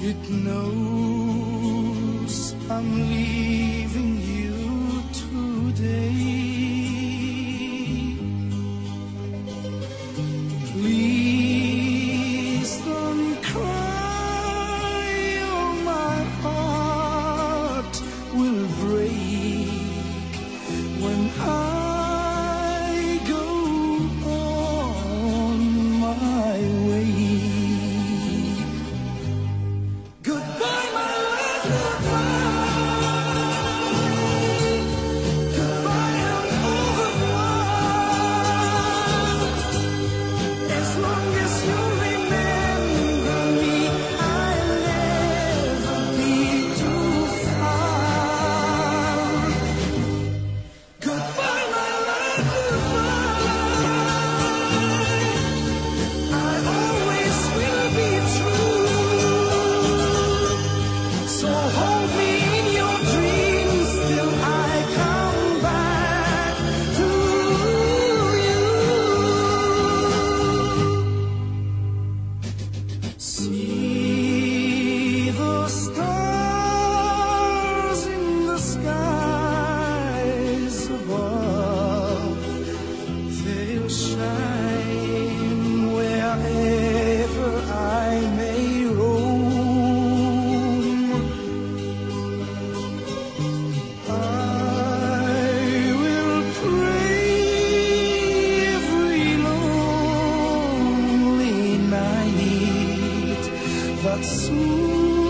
It knows I'm leaving you today. Please don't cry, or my heart will break when I go on my way. Goodbye, my love, goodbye. Goodbye and au revoir. As long as you remember me, I'll never be too far. Goodbye, my love, goodbye. I always will be true. So hold me in your dreams till I come back to you. See the stars in the skies above. They'll shine wherever I may roam. I will pray every lonely night that soon